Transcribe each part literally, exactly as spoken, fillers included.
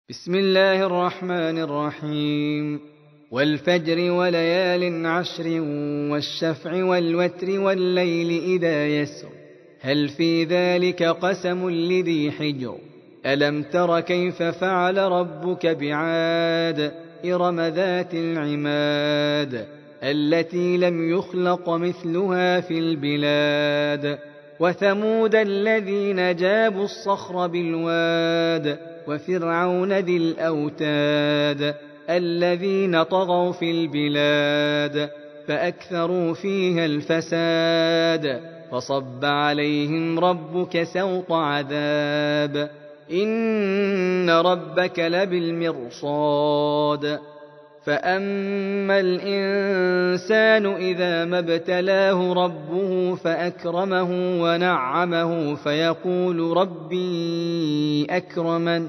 بسم الله الرحمن الرحيم. والفجر وليال عشر والشفع والوتر والليل إذا يسر هل في ذلك قسم لذي حجر ألم تر كيف فعل ربك بعاد إرم ذات العماد التي لم يخلق مثلها في البلاد وثمود الذين جابوا الصخر بالواد وفرعون ذي الأوتاد الذين طغوا في البلاد فأكثروا فيها الفساد فصب عليهم ربك سوط عذاب إن ربك لبالمرصاد فأما الإنسان إذا ما ابتلاه ربه فأكرمه ونعمه فيقول ربي أكرمن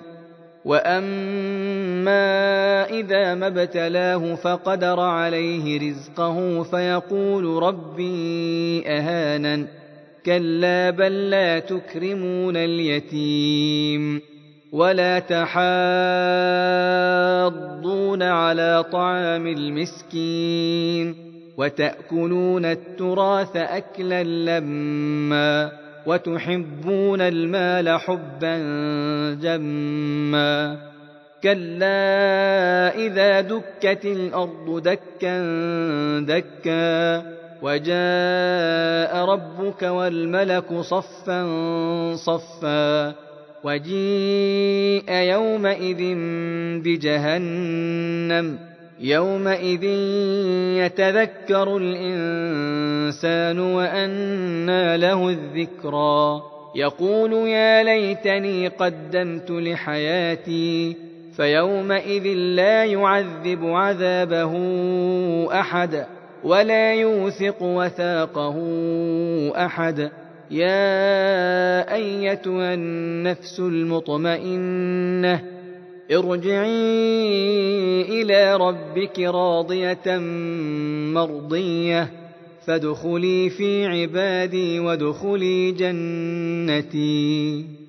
وأما إذا ما ابتلاه فقدر عليه رزقه فيقول ربي أهانن كلا بل لا تكرمون اليتيم ولا تحاضون على طعام المسكين وتأكلون التراث أكلا لما وتحبون المال حبا جما كلا إذا دكت الأرض دكا دكا وجاء ربك والملك صفا صفا وجيء يومئذ بجهنم يومئذ يتذكر الإنسان وأنى له الذكرى يقول يا ليتني قدمت لحياتي فيومئذ لا يعذب عذابه أحد ولا يوثق وثاقه أحد يا أيتها النفس المطمئنة ارجعي إلى ربك راضية مرضية فادخلي في عبادي وادخلي جنتي.